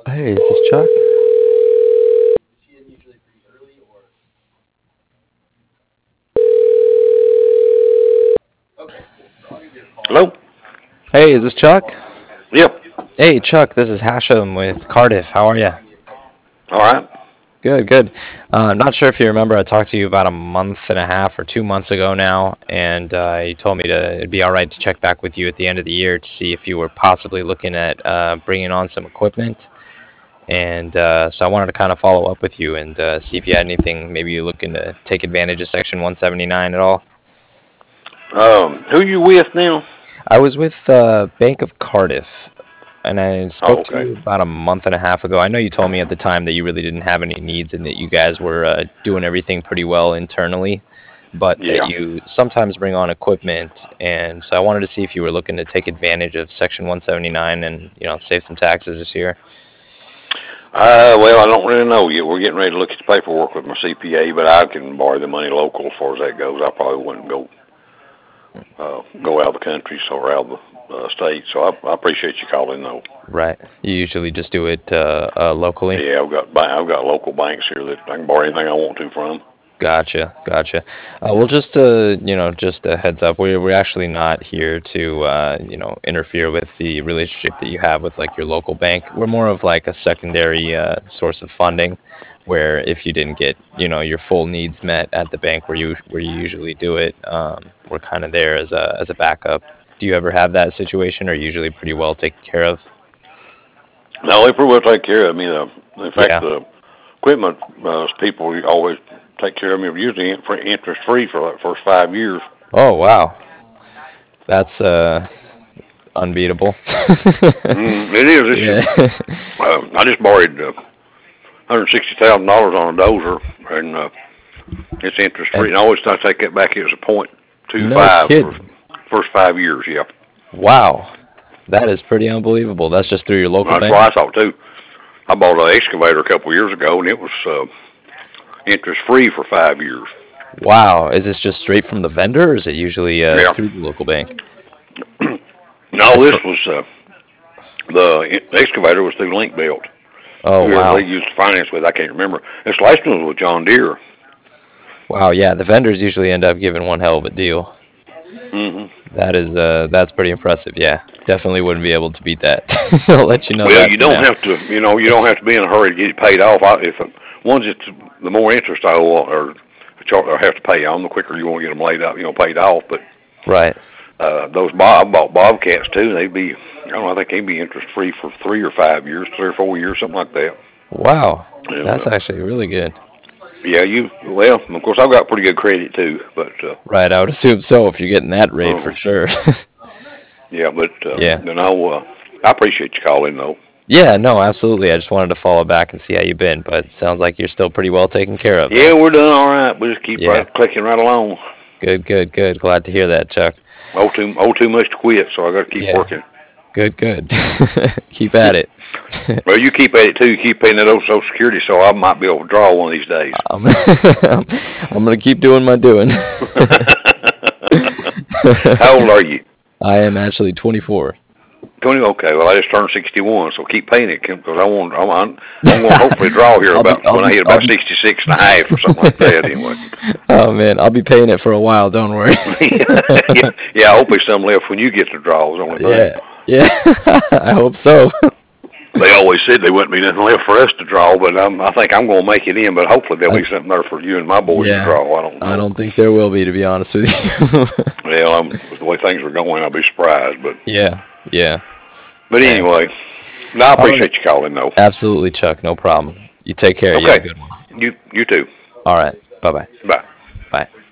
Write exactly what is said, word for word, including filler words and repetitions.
Hey, is this Chuck? Hello? Hey, is this Chuck? Yep. Hey, Chuck, this is Hashem with Cardiff. How are you? All right. Good, good. Uh, I'm not sure if you remember, I talked to you about a month and a half or two months ago now, and uh, you told me to it'd be all right to check back with you at the end of the year to see if you were possibly looking at uh, bringing on some equipment. And uh, so I wanted to kind of follow up with you and uh, see if you had anything. Maybe you're looking to take advantage of Section one seventy-nine at all. Um, who you with now? I was with uh, Bank of Cardiff, and I Oh, spoke to okay. you about a month and a half ago. I know you told me at the time that you really didn't have any needs and that you guys were uh, doing everything pretty well internally, but that Yeah. you sometimes bring on equipment. And so I wanted to see if you were looking to take advantage of Section one seventy-nine and, you know, save some taxes this year. Uh, well, I don't really know yet. We're getting ready to look at the paperwork with my C P A, but I can borrow the money local as far as that goes. I probably wouldn't go uh, go out of the country or out of the uh, state. So I, I appreciate you calling, though. Right. You usually just do it uh, uh, locally. Yeah, I've got ba- I've got local banks here that I can borrow anything I want to from. Gotcha, gotcha. Uh, well, just uh, you know, just a heads up, we're we're actually not here to uh, you know, interfere with the relationship that you have with like your local bank. We're more of like a secondary uh, source of funding, where if you didn't get you know your full needs met at the bank where you where you usually do it, um, we're kind of there as a as a backup. Do you ever have that situation, or usually pretty well taken care of? No, they pretty well take care of me. Uh, in fact, Yeah. the equipment uh, people always take care of me. Usually interest free for like first five years. Oh wow, that's uh unbeatable. Mm, it is. It's Yeah. just, uh, I just borrowed uh, one hundred sixty thousand dollars on a dozer, and uh, it's interest free. And And I always try to take that back. It was a point two no five for kidding. first five years. Yeah, Wow. That is pretty unbelievable. That's just through your local that's what bank? I thought too. I bought an excavator a couple of years ago, and it was uh, interest free for five years. Wow. Is this just straight from the vendor, or is it usually uh, Yeah. through the local bank? No, That's this pr- was uh, the excavator was through Link Belt. oh, Whoever they wow. used to finance with, I can't remember. This last one was with John Deere. Wow, yeah, the vendors usually end up giving one hell of a deal. Hmm. That is uh that's pretty impressive. Yeah. Definitely wouldn't be able to beat that. I'll let you know Well, that you for don't now. have to, you know, you don't have to be in a hurry to get it paid off. I, if it, one's it's the more interest I owe or, or have to pay on, the quicker you want to get them laid up, you know, paid off. But Right. uh, those Bob I bought Bobcats too. They'd be, I don't know, I think they'd be interest free for three or five years, three or four years, something like that. Wow. And That's uh, actually really good. yeah, you well, of course I've got pretty good credit too. But uh, Right, I would assume so if you're getting that rate for um, sure. yeah, but uh, Yeah. you know, uh, I appreciate you calling though. Yeah, no, absolutely. I just wanted to follow back and see how you've been, but it sounds like you're still pretty well taken care of Yeah, then. we're doing all right. We just keep Yeah. right clicking right along. Good, good, good. Glad to hear that, Chuck. Oh, too, oh, too much to quit, so I got to keep Yeah. working. Good, good. Keep at it. Well, you keep at it too. You keep paying that old Social Security, so I might be able to draw one of these days. I'm, I'm gonna keep doing my doing. How old are you? I am actually twenty-four. Twenty. Okay. Well, I just turned sixty-one, so keep paying it because I want. I'm, I'm, I'm going to hopefully draw here I'll be, about I'll when I be, hit I'll about be. sixty-six and a half or something like that. Anyway. Oh man, I'll be paying it for a while. Don't worry. yeah. Yeah. Hopefully, some left when you get the draw. Is the only thing. Yeah, yeah. I hope so. They always said there wouldn't be nothing left for us to draw, but I'm, I think I'm going to make it in. But hopefully, there'll I, be something there for you and my boys to yeah, draw. I don't I know. don't think there will be, to be honest with you. Well, I'm, with the way things are going, I'll be surprised. But Yeah, yeah. but Man. anyway, no, I All right. appreciate you calling though. Absolutely, Chuck. No problem. You take care. You have a Okay, good one. you you too. All right. Bye bye. Bye. Bye.